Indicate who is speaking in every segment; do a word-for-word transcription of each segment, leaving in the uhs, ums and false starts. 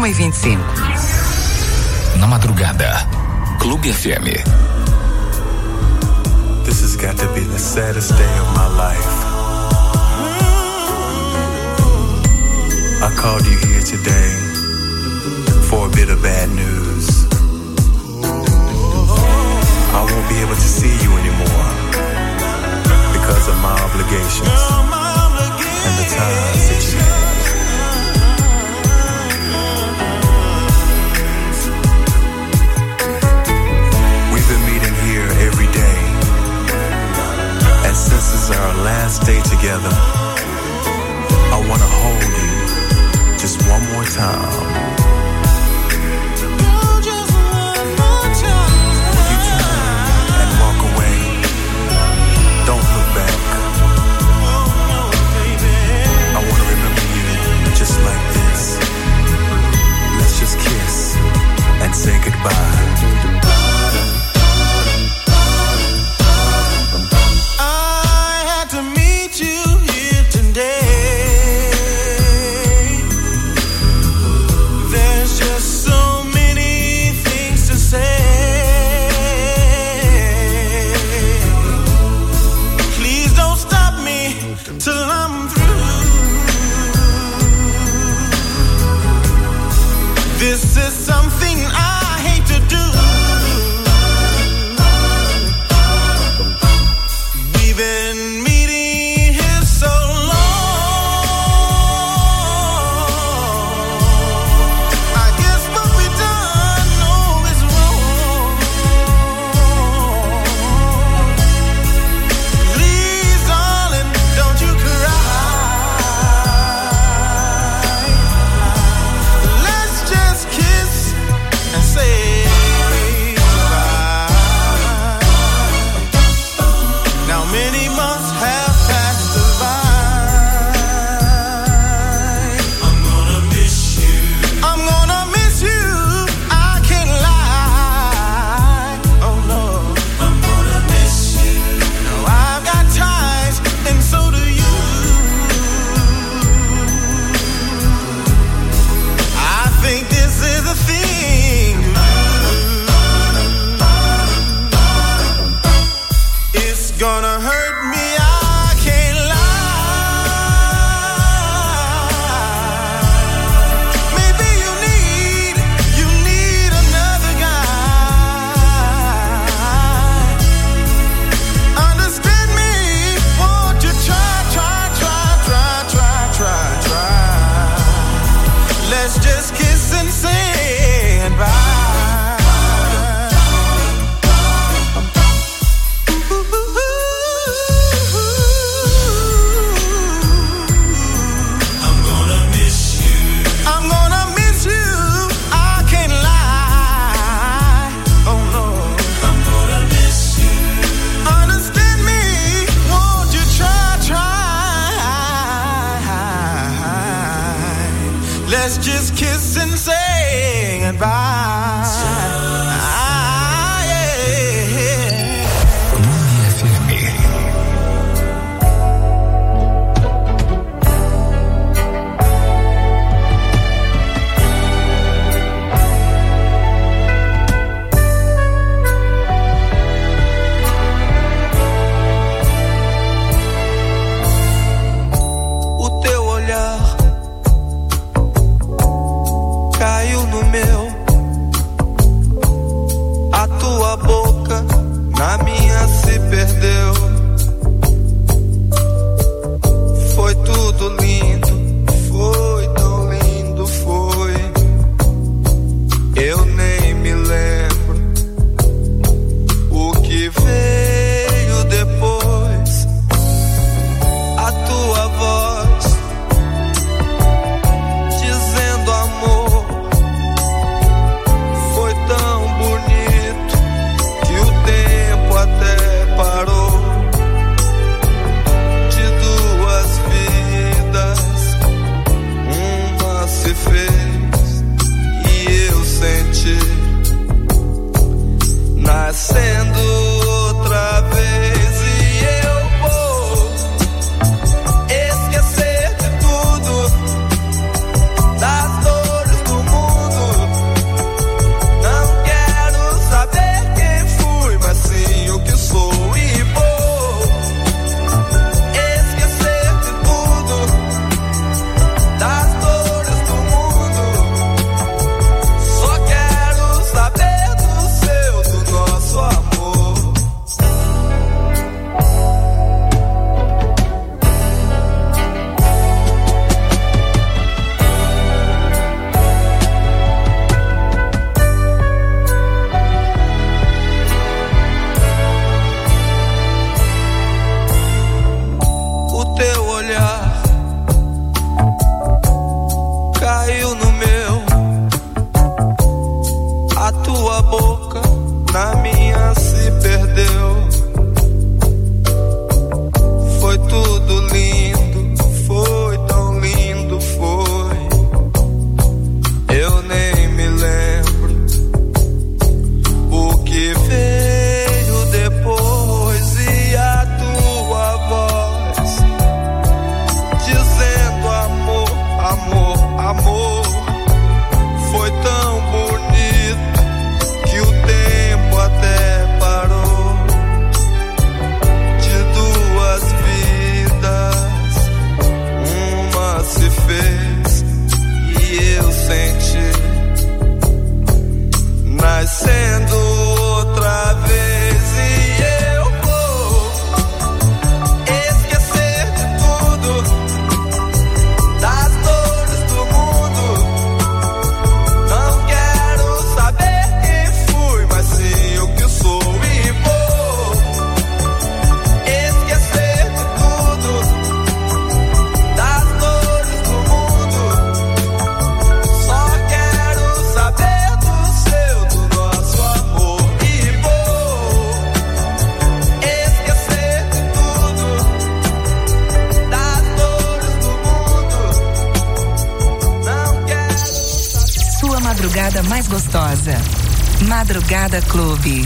Speaker 1: uma e vinte e cinco.
Speaker 2: Na madrugada, Clube F M.
Speaker 3: This has got to be the saddest day of my life. I called you here today for a bit of bad news. I won't be able to see you anymore because of my obligations and the ties that you have. We've been meeting here every day, and since this is our last day together, I want to hold you just one more time. Don't look back. I want to remember you just like this. Let's just kiss and say goodbye. I had to meet you here today. There's just so many things to say. Till I'm through. This is something I hate to do. We've been meeting here so long. I guess what we've done, no, is wrong. Please, darling, don't you let's just kiss and say goodbye. Now many months have passed us by. I'm gonna miss you. I'm gonna miss you. I can't lie. Oh no. I'm gonna miss you. Now I've got ties and so do you. I think this is a thing to do. It's gonna hurt me, I can't lie. Maybe you need, you need another guy. Understand me, won't you try, try, try, try, try, try, try. Let's just kiss and say goodbye. I'm gonna miss you. I'm gonna miss you. I can't lie. Oh no. I'm gonna miss you. Understand me, won't you try, try. Let's just kiss and say goodbye. Ah, yeah.
Speaker 2: Clube F M.
Speaker 3: O teu olhar caiu no meu
Speaker 1: madrugada mais gostosa. Madrugada Clube.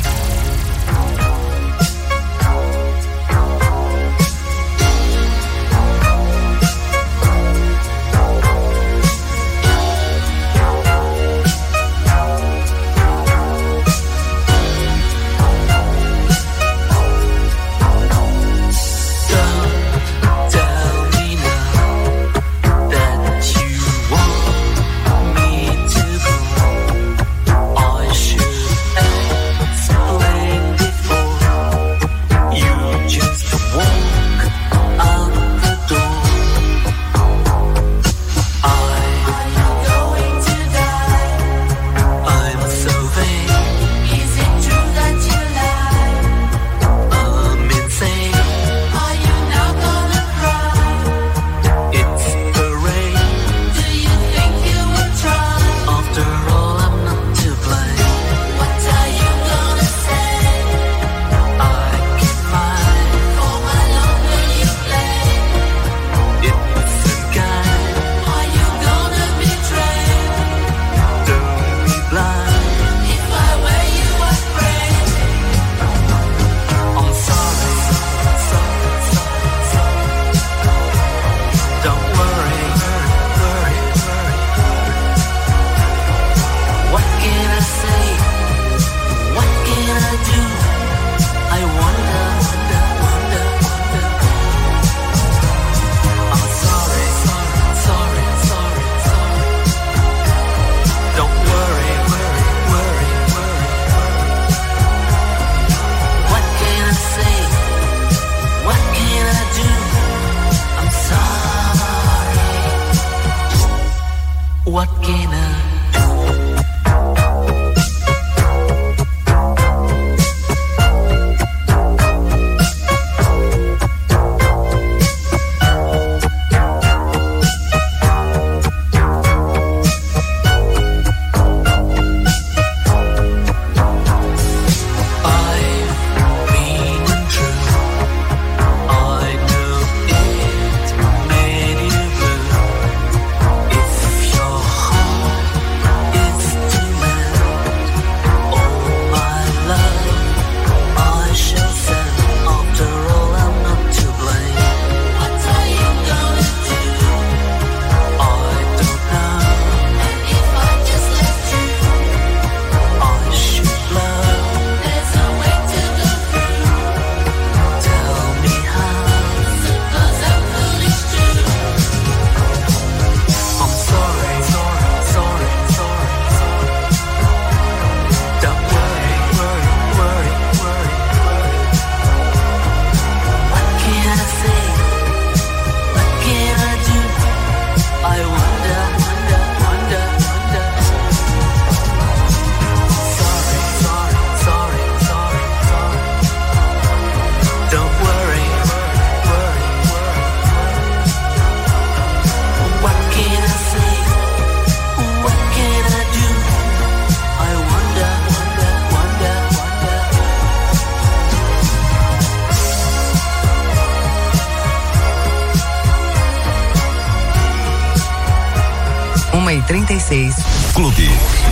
Speaker 4: trinta e seis.
Speaker 2: Clube.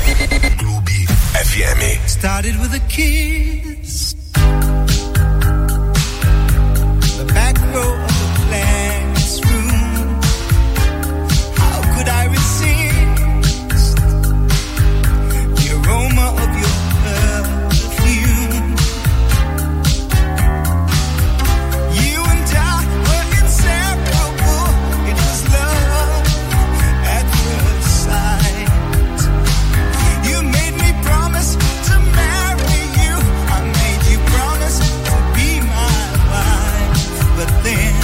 Speaker 2: Clube F M.
Speaker 3: Started with a kiss. The back row of the classroom. How could I resist the aroma of your perfume? You and I were inseparable. It was love at first sight. You made me promise to marry you. I made you promise to be my wife. But then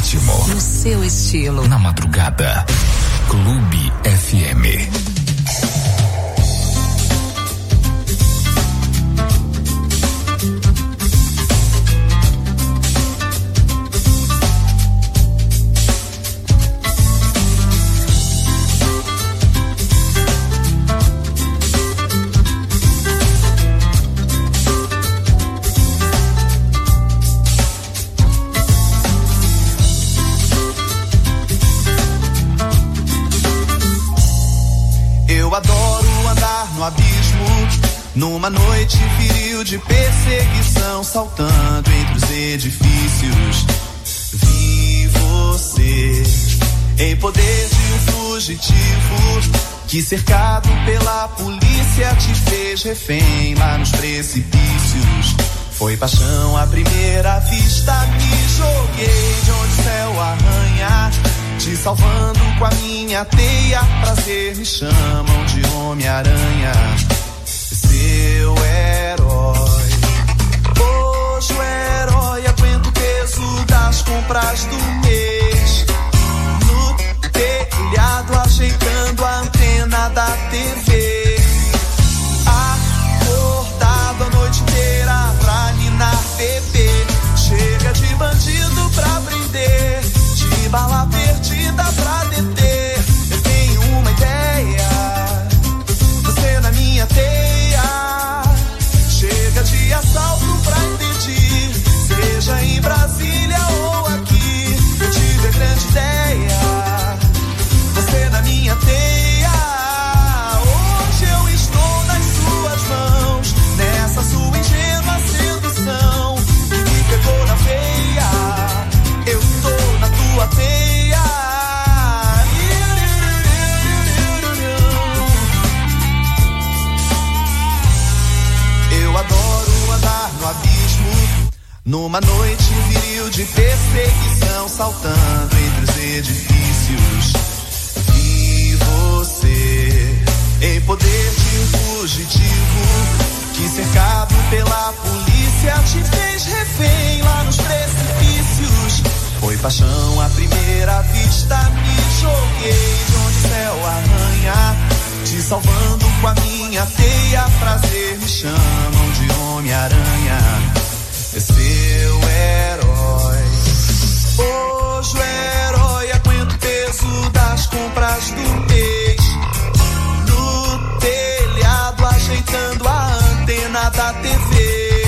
Speaker 2: ritmo.
Speaker 1: No seu estilo.
Speaker 2: Na madrugada. Clube F M.
Speaker 3: Numa noite viril de perseguição, saltando entre os edifícios, vi você em poder de um fugitivo que, cercado pela polícia, te fez refém lá nos precipícios. Foi paixão à primeira vista, me joguei de onde o céu arranha, te salvando com a minha teia. Prazer me chamam de Homem-Aranha, seu herói. Hoje o herói aguenta o peso das compras do mês, no telhado ajeitando a antena da T V, acordado a noite inteira pra ninar bebê. Chega de bandido pra prender, de bala perdida pra deter. Eu tenho uma ideia, você na minha teia. Chega de assalto pra impedir, seja em Brasília ou aqui. Eu tive a grande ideia, você na minha teia. Hoje eu estou nas suas mãos, nessa sua ingênua sedução que me pegou na veia. Eu tô na tua teia. Eu adoro andar no abismo, numa noite viril de perseguição, saltando entre os edifícios. Vi você em poder de um fugitivo que, cercado pela polícia, te fez refém lá nos precipícios. Foi paixão à primeira vista, me joguei de onde o céu arranha, te salvando com a minha teia. Prazer me chamam de Homem-Aranha, seu herói. Hoje o herói aguenta o peso das compras do mês, no telhado ajeitando a antena da T V,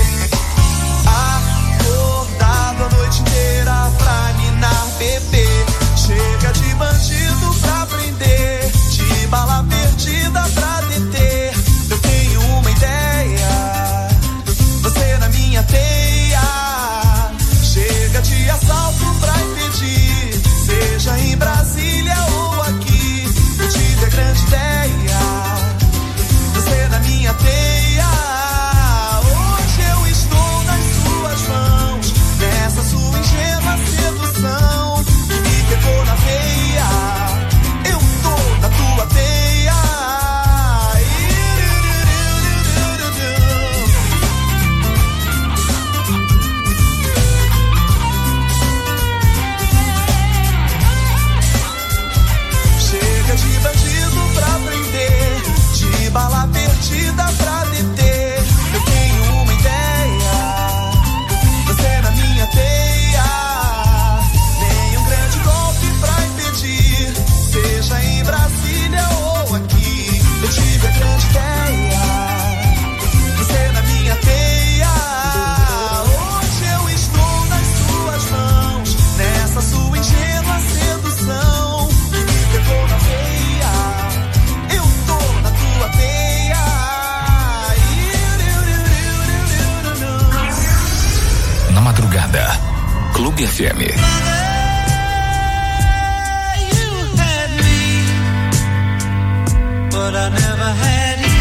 Speaker 3: acordado a noite inteira pra ninar bebê. Chega de bandido pra prender, de bala perdida pra deter. Eu tenho uma ideia, você na minha teia. Chega de assalto pra impedir, seja em Brasília ou aqui. Eu tive a grande ideia, você na minha teia. Hoje eu estou nas suas mãos, nessa sua ingênua sedução que me pegou na veia. Eu tô na tua teia. Chega de bandido pra prender, de bala perdida pra deter. Eu tenho uma ideia, você na minha teia. Nenhum grande golpe pra impedir, seja em Brasília ou aqui. Eu tive a grande ideia, você na minha teia. Hoje eu estou nas suas mãos, nessa sua ingênua sedução que me pegou na veia. Eu tô na tua teia.
Speaker 2: Na madrugada, Clube F M.
Speaker 5: But I never had you.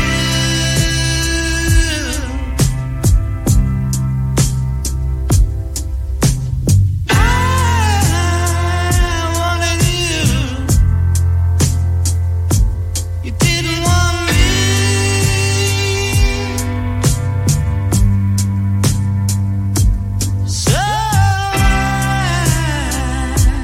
Speaker 5: I wanted you. You didn't want me. So I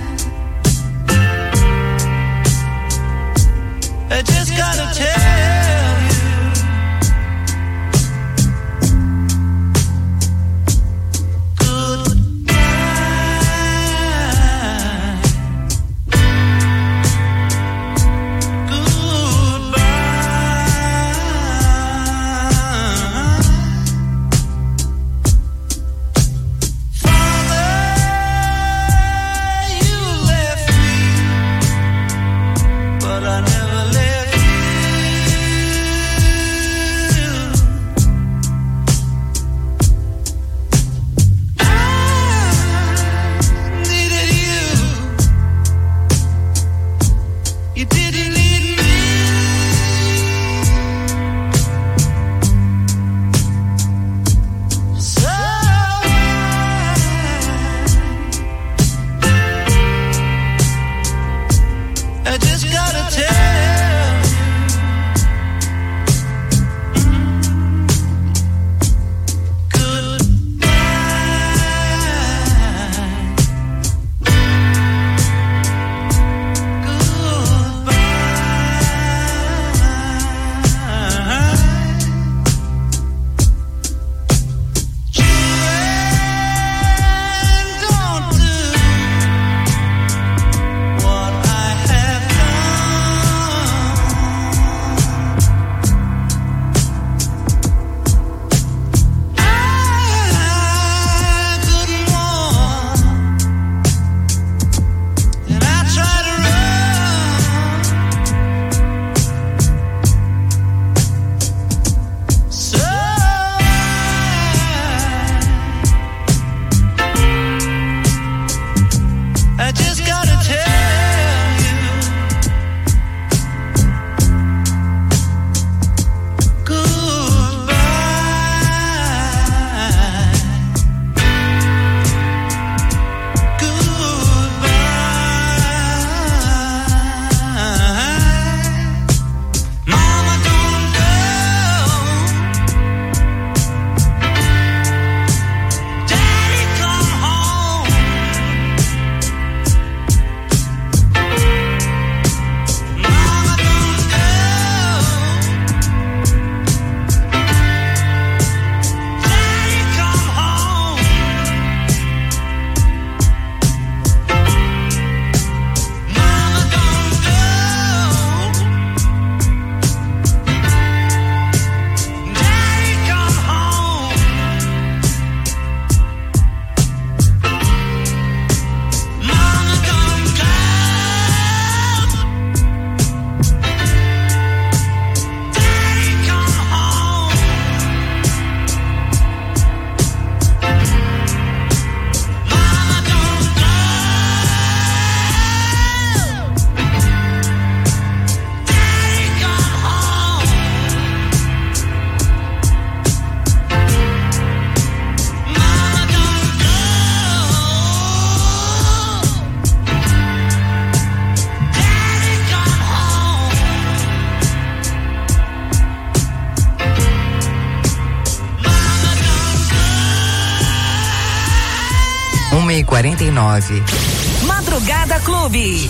Speaker 4: quarenta e nove. Madrugada Clube.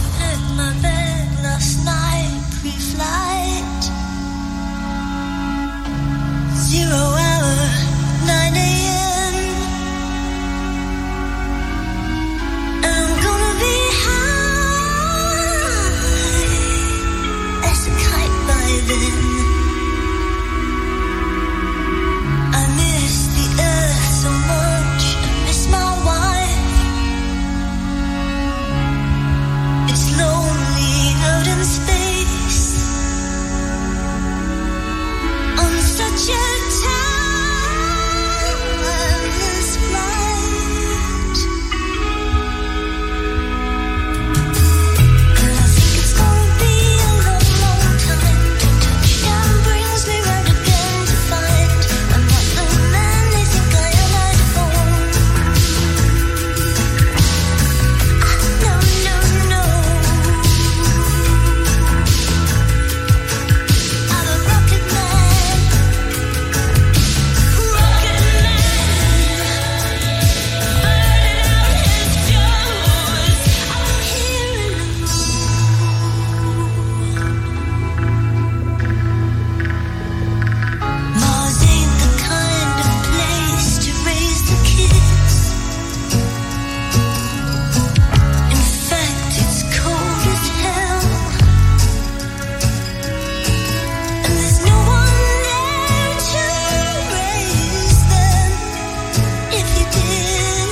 Speaker 5: Zero hour, nine a.m. I'm gonna be high as a kite by then. I miss the earth so much, I miss my wife. It's lonely out in space on such a timeless flight. And I think it's gonna be a long, long time till touchdown brings me round again to find I'm not the man they think I am at home. Ah, no, no, no. I'm a rocket man. Rocket man, burning out his fuse. I'm here Mars ain't the kind of place to raise the kids. In fact, it's cold as hell. And there's no one there to raise them if you did.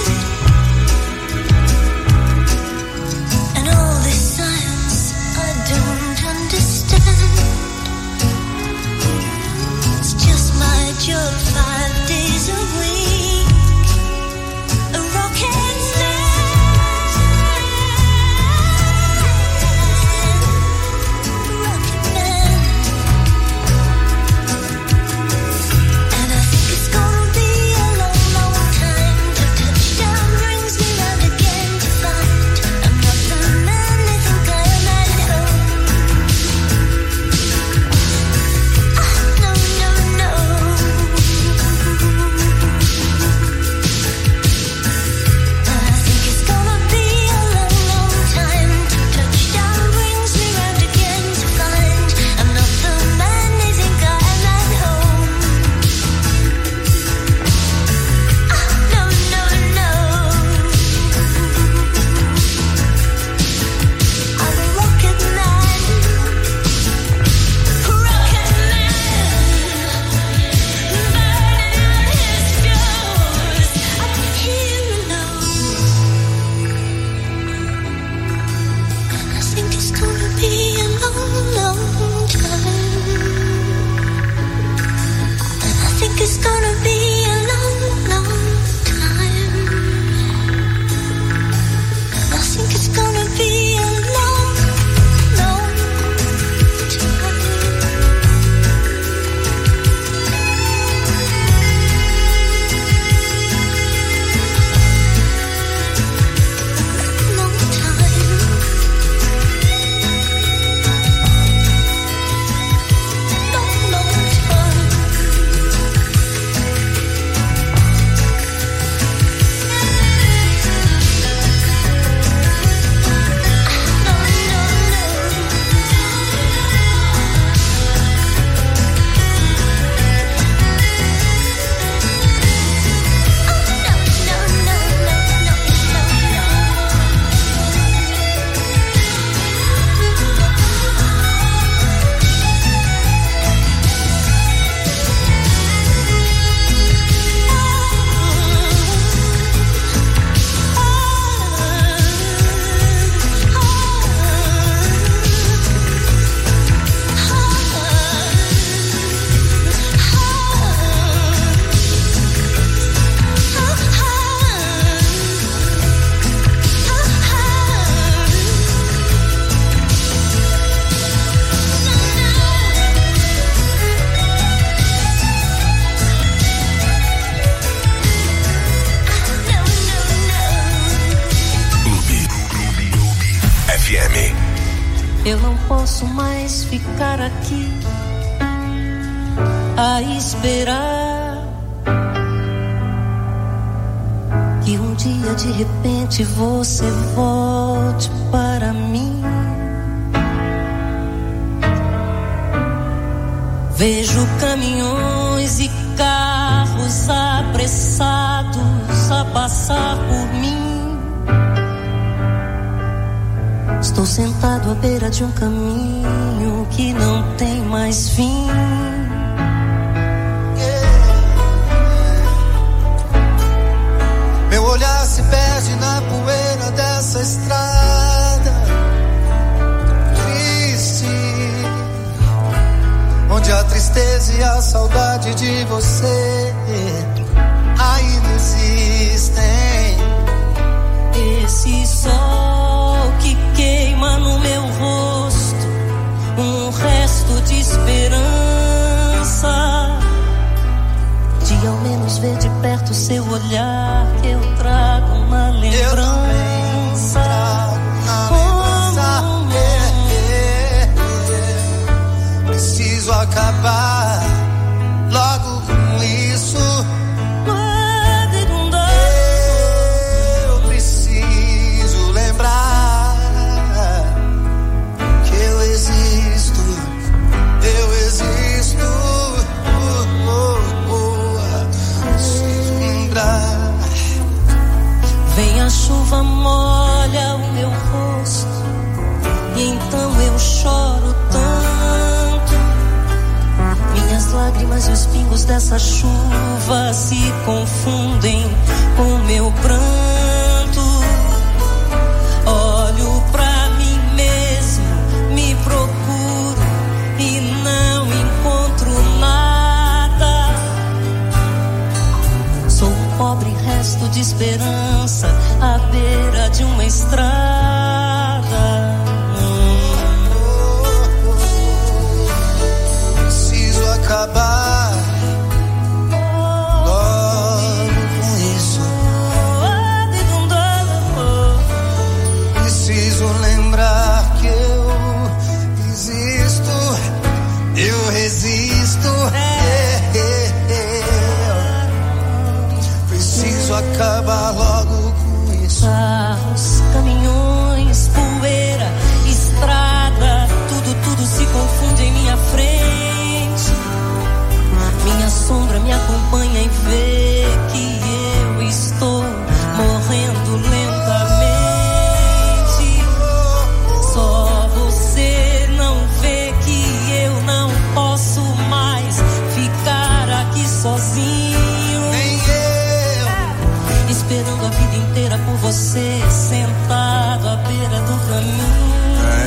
Speaker 5: And all this science I don't understand. It's just my job five days a week. A rocket man. Rocket man. And I think it's gonna be a long, long time till touchdown brings me round again to find I'm not the man they think I am at home. Ah, no, no, no. I think it's gonna be a long, long time till touchdown brings me round again to find I'm not the man they think I am at home. Ah, no, no, no. I'm a rocket man. Rocket man, burning out his fuse. I'm here alone. I think it's gonna be a long, long time. And I think it's gonna be a long, long time. And I think it's gonna be a long, long time. Long time. Long, long time.
Speaker 6: Eu não posso mais ficar aqui a esperar que um dia de repente você volte para mim. Vejo caminhões e carros apressados a passar por mim. Estou sentado à beira de um caminho que não tem mais fim.
Speaker 3: Meu olhar se perde na poeira dessa estrada triste, onde a tristeza e a saudade de você ainda existem.
Speaker 6: Esse sol que queima no meu rosto, um resto de esperança, de ao menos ver de perto seu olhar que eu trago na lembrança.
Speaker 3: Eu também trago na lembrança. Oh, é, é, é. Preciso acabar logo com isso. Eu preciso lembrar que eu existo. Eu existo. Oh, oh, oh. Preciso lembrar.
Speaker 6: Vem a chuva, molha o meu rosto, e então eu choro tanto. Minhas lágrimas e os pingos dessa chuva se confundem com meu pranto. Olho pra mim mesmo, me procuro e não encontro nada. Sou um pobre resto de esperança à beira de uma estrada.
Speaker 3: Preciso acabar logo com isso. Preciso lembrar que eu existo. Eu resisto. É, é, é. Preciso acabar logo com isso.
Speaker 6: Carros, caminhões, poeira, estrada, tudo, tudo se confunde em minha frente. Minha sombra me acompanha e vê que eu estou morrendo lentamente. Só você não vê que eu não posso mais ficar aqui sozinho.
Speaker 3: Nem eu.
Speaker 6: Esperando a vida inteira por você, sentado à beira do caminho.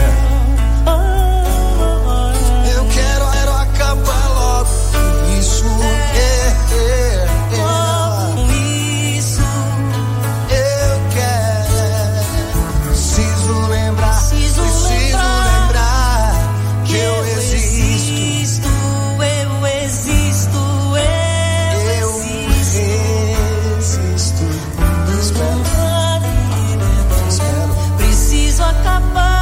Speaker 3: Eu quero, quero acabar logo com isso. É, é, é.
Speaker 6: Com isso,
Speaker 3: Eu quero. Preciso lembrar.
Speaker 6: Preciso lembrar
Speaker 3: lembrar que eu
Speaker 6: eu
Speaker 3: existo.
Speaker 6: existo, eu existo, eu
Speaker 3: Eu
Speaker 6: existo.
Speaker 3: existo.
Speaker 6: Preciso acabar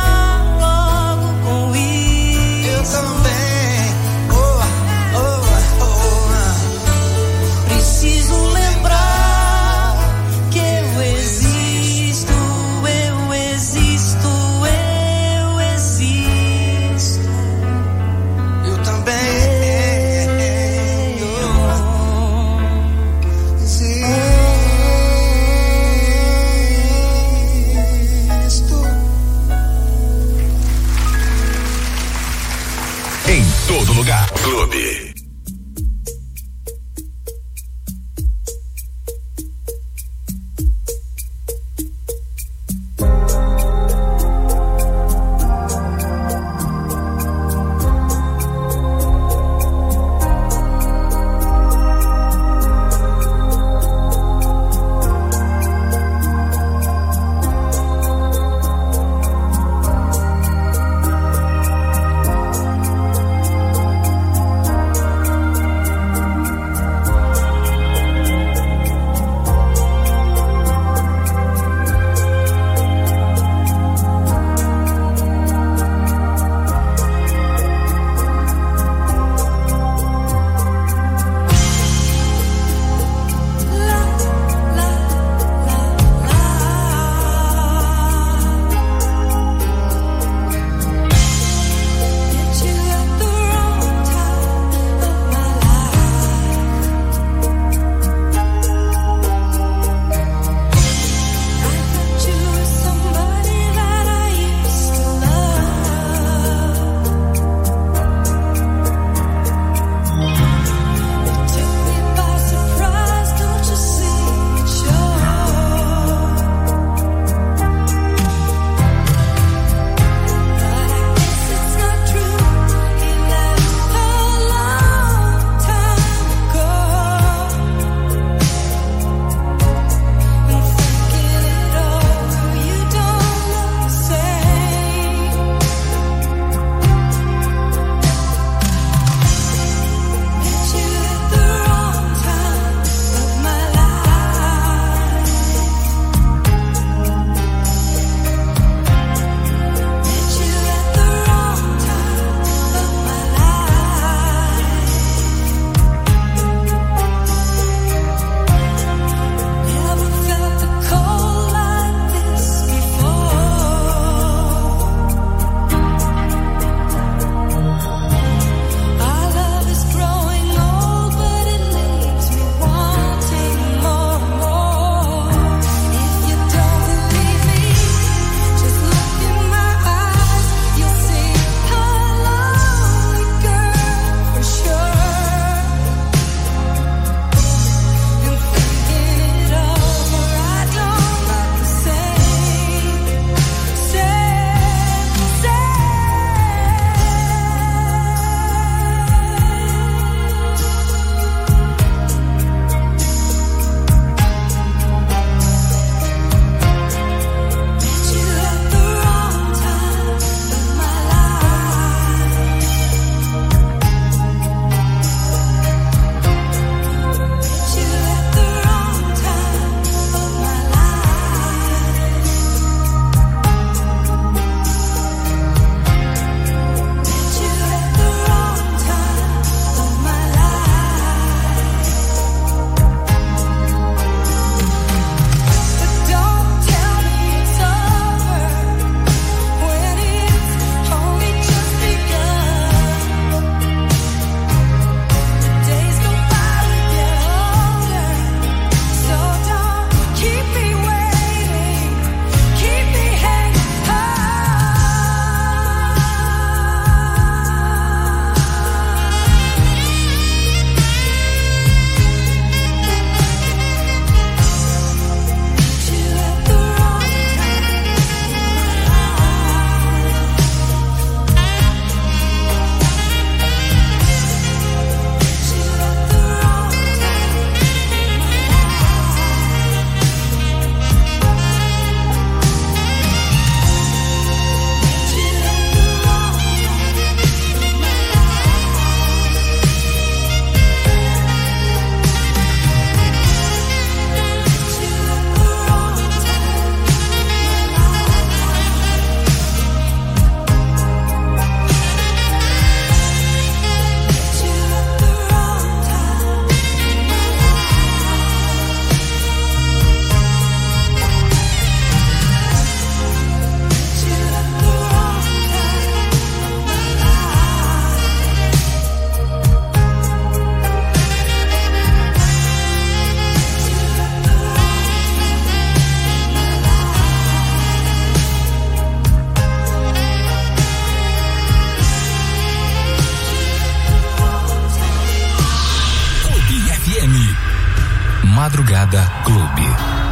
Speaker 2: Madrugada Clube.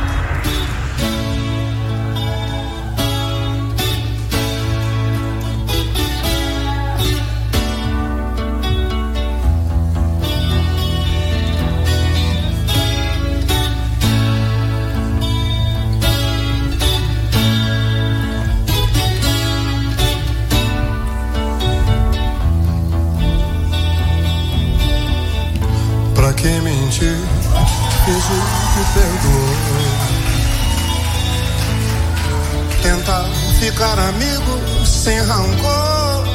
Speaker 3: Que mentir, fingir que perdoou, tentar ficar amigo sem rancor.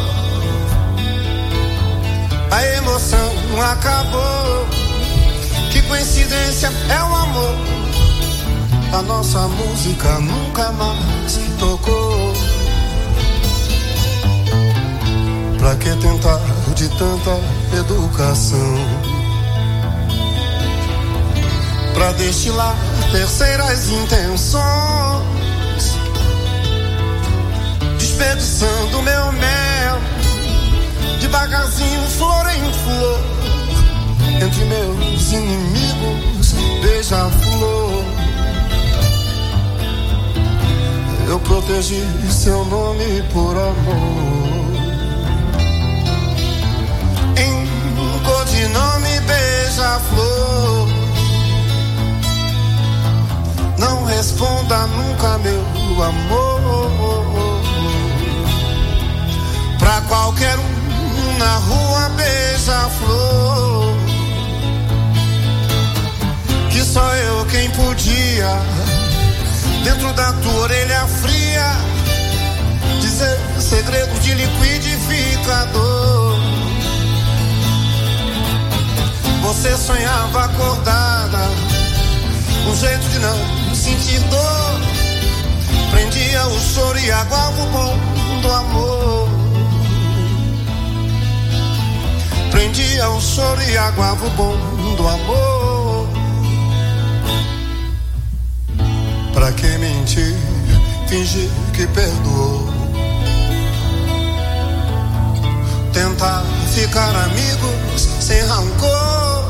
Speaker 3: A emoção acabou, que coincidência é o amor. A nossa música nunca mais tocou. Pra que tentar de tanta educação? Pra destilar terceiras intenções, desperdiçando meu mel, devagarzinho, flor em flor, entre meus inimigos, beija-flor. Eu protegi seu nome por amor, em codinome beija-flor. Não responda nunca, meu amor. Pra qualquer um na rua beija-flor, que só eu quem podia, dentro da tua orelha fria, dizer segredos de liquidificador. Você sonhava acordada, um jeito de não sentir dor, prendia o choro e aguava o bom do amor. Prendia o choro e aguava o bom do amor. Pra que mentir, fingir que perdoou, tentar ficar amigos sem rancor.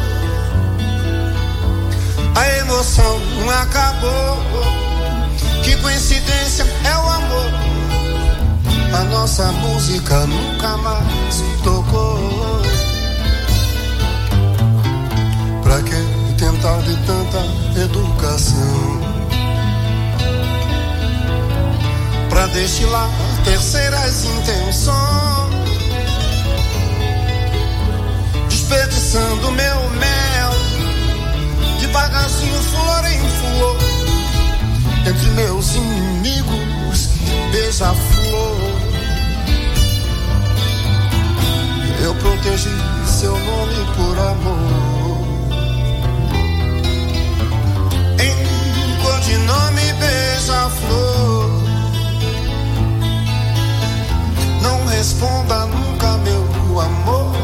Speaker 3: A emoção acabou, que coincidência é o amor. A nossa música nunca mais tocou. Pra que tentar de tanta educação? Pra destilar terceiras intenções, desperdiçando meu mel, devagarzinho, flor em flor, entre meus inimigos, beija-flor. Eu protegi seu nome por amor, em codinome beija-flor. Não responda nunca, meu amor.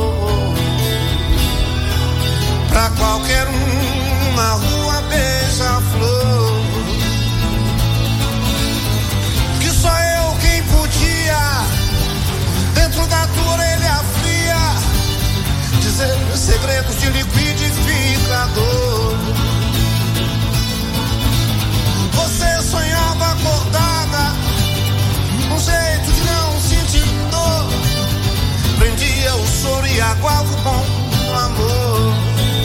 Speaker 3: Pra qualquer um na rua beija-flor, que só eu quem podia, dentro da tua orelha fria, dizer segredos de liquidificador. Você sonhava acordada, um jeito de não sentir dor, prendia o choro e aguava o bom amor.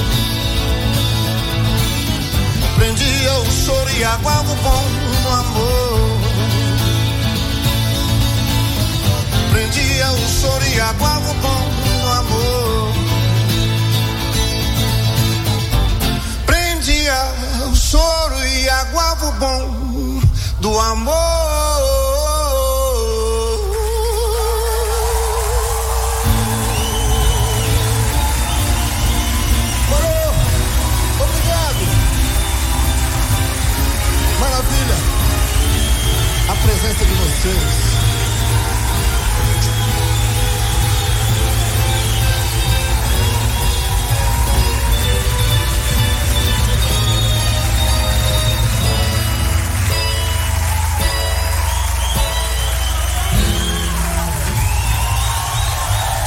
Speaker 3: Prendia o choro e aguava o bom do amor. Prendia o choro e aguava o bom do amor. Prendia o choro e aguava o bom do amor. Maravilha, a presença de vocês.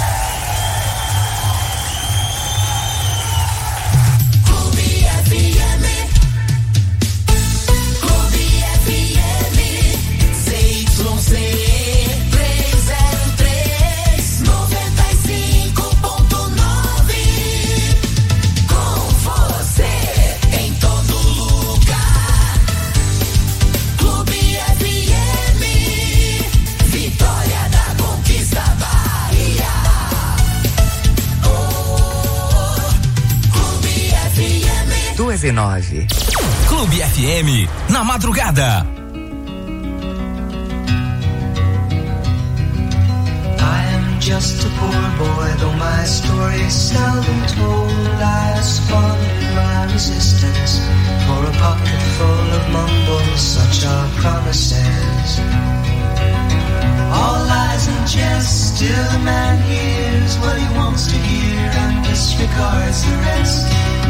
Speaker 5: Clube F M.
Speaker 7: nove nove.
Speaker 2: Clube F M, na madrugada.
Speaker 8: Just a poor boy, though my story is seldom told. I squandered my resistance for a pocket full of mumbles, such are promises. All lies and jest, still a man hears what he wants to hear and disregards the rest.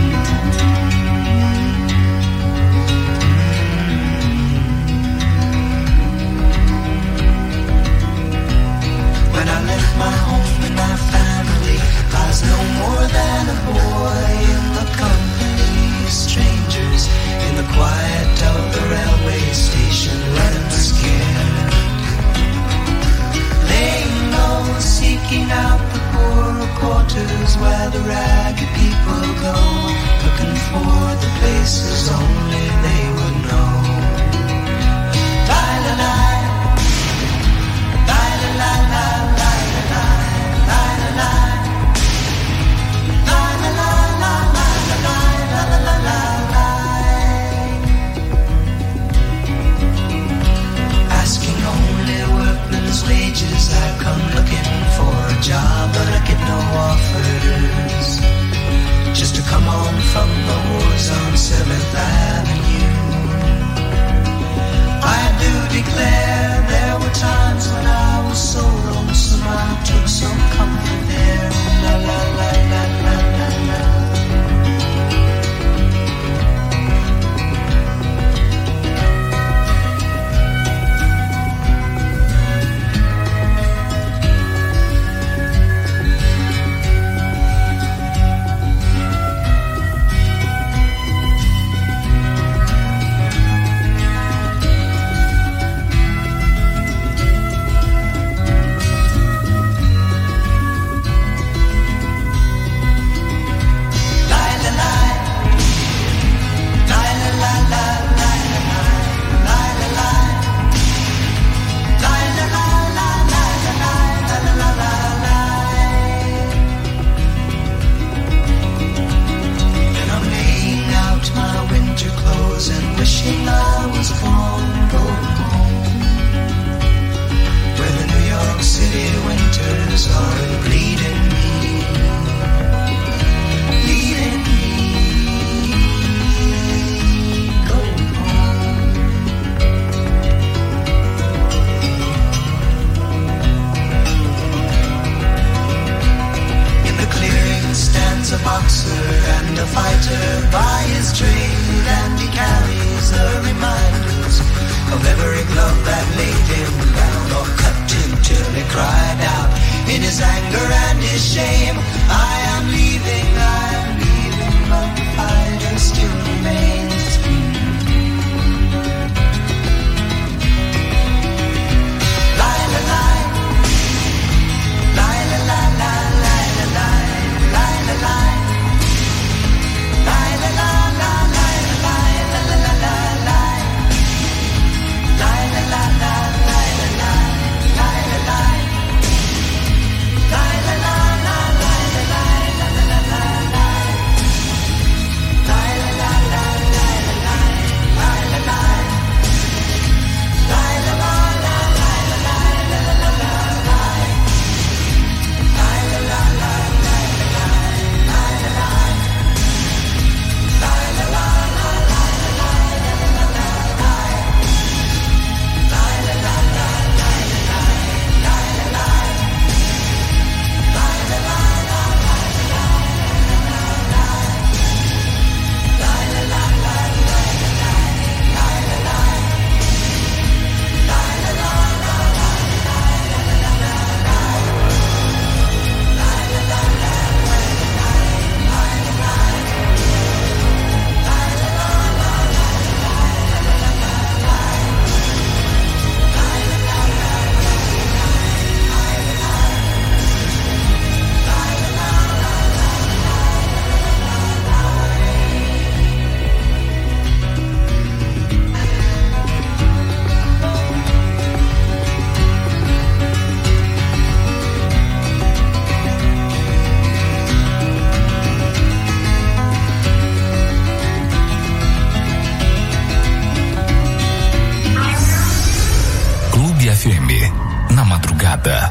Speaker 8: When I left my home and my family, I was no more than a boy in the company of strangers, in the quiet of the railway station, running scared. Laying low, seeking out the poorer quarters where the ragged people go, looking for the places only they would know. La-la-la, la-la-la-la. Asking only workmen's wages, I come looking for a job, but I get no offers. Just to come on from the wars on seventh Avenue. I do declare there were times when I was so lonesome I took some comfort there. La la la la la la la.
Speaker 2: Clube F M, na madrugada.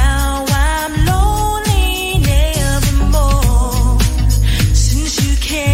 Speaker 5: Can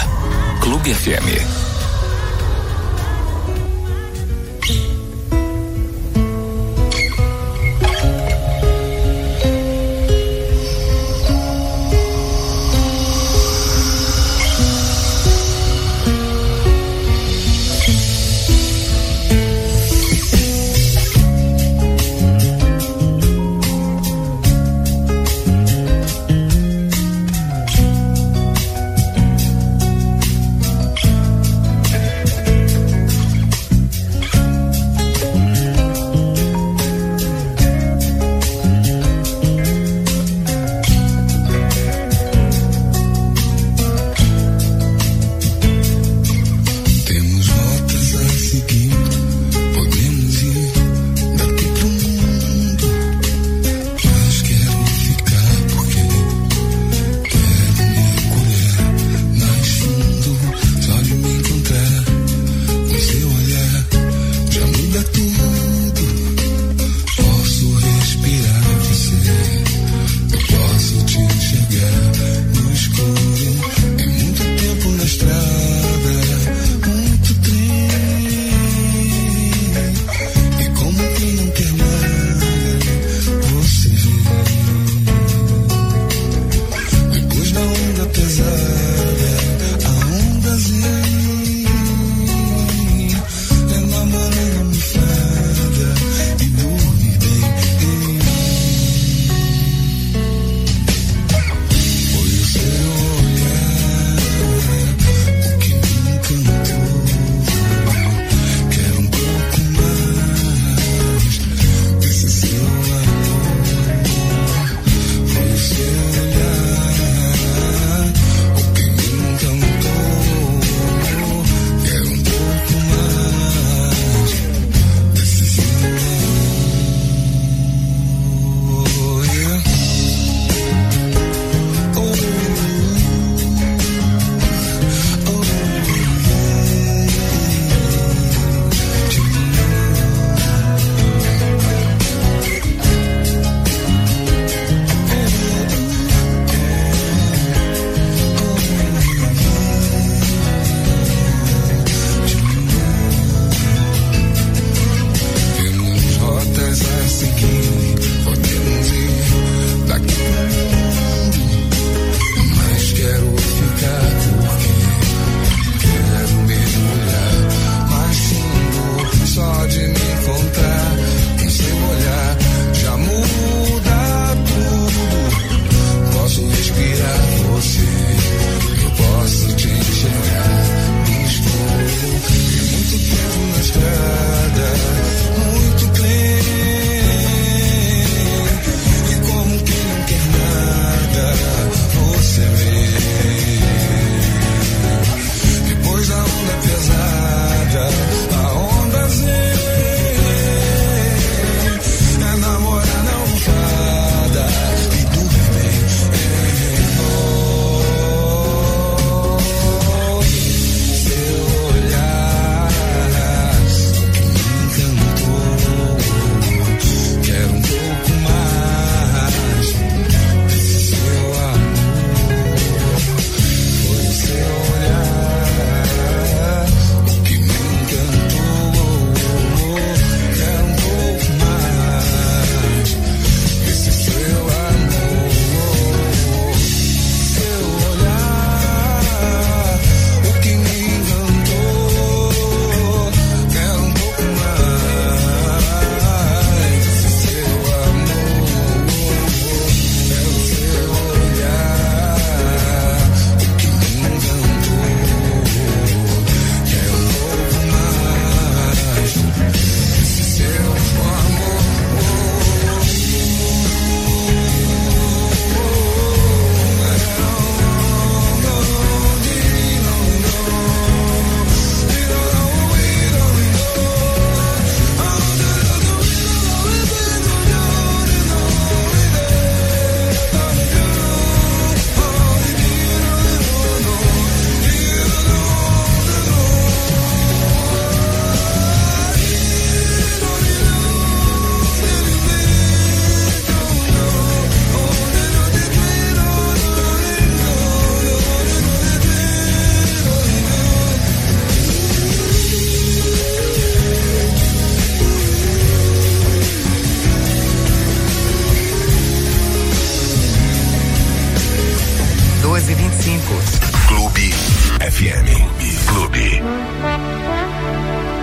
Speaker 2: Clube F M. Clube.